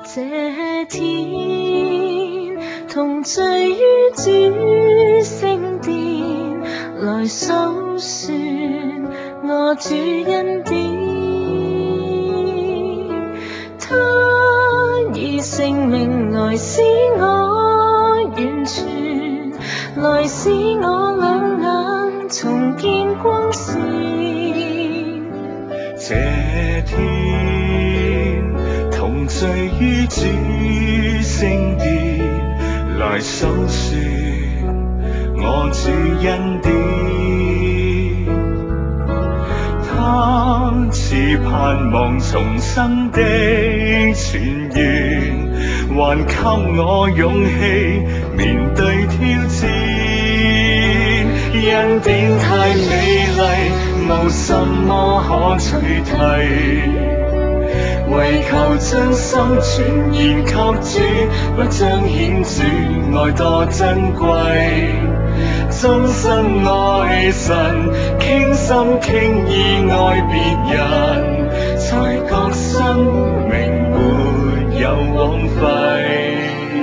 這天同聚於主聖殿，來數算我主恩典。他以聖命來使我完全，來使我兩眼重見光線。 這天同聚於主聖殿，來數算我主恩典。他賜盼望重生的泉源，還給我勇氣面對挑戰。恩典太美麗，無什麼可取替，唯求將心全然給主，不彰顯主愛多珍貴。終生愛神，傾心傾意愛別人，才覺生命沒有枉費。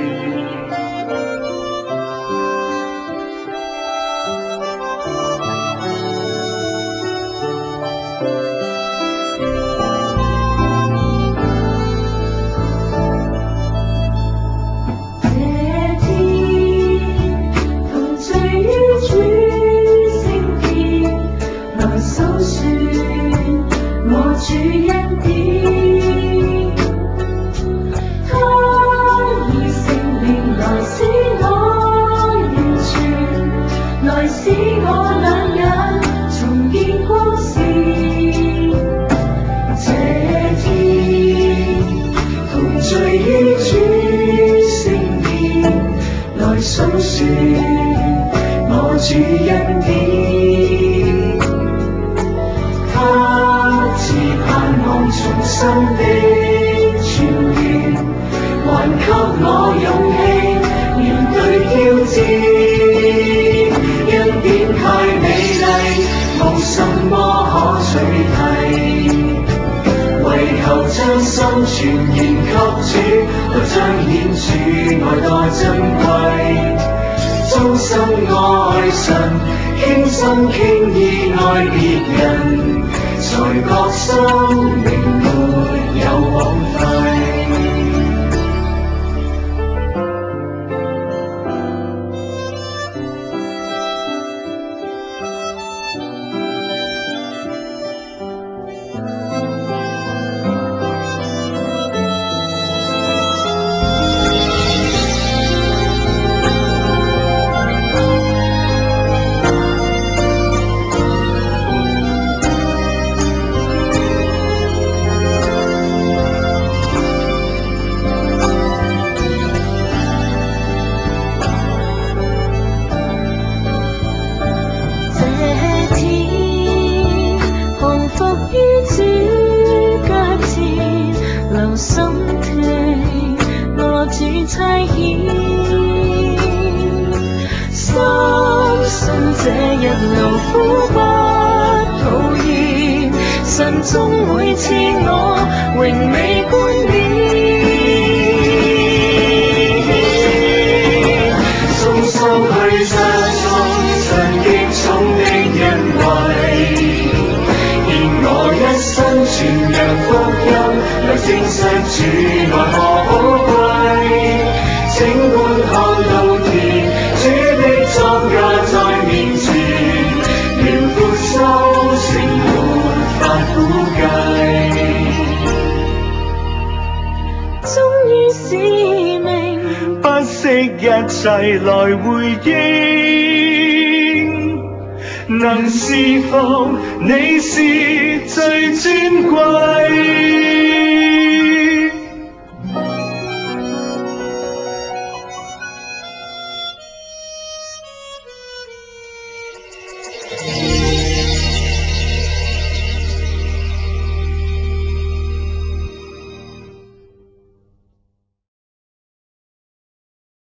主恩典，他以聖靈來使我完全，來使我兩眼重見光線。這天同聚於主聖殿，來數算我主恩典。重生的泉源，還給我勇氣面對挑戰。恩典太美麗，無什麼可取替，唯求將心全然給主，不彰顯主愛多珍貴。終生愛神，傾心傾意愛別人，才覺生命沒有枉費。心聽我主差遣，深信這一路苦不討厭，神終會賜我榮美冠冕。終生去追蹤神極重的恩惠，願我一生傳揚福音，來證實主愛何可貴。請觀看到田，主的莊稼在面前，遼闊收成沒法估計。忠於使命，不惜一切來回應，能侍奉你是最尊貴。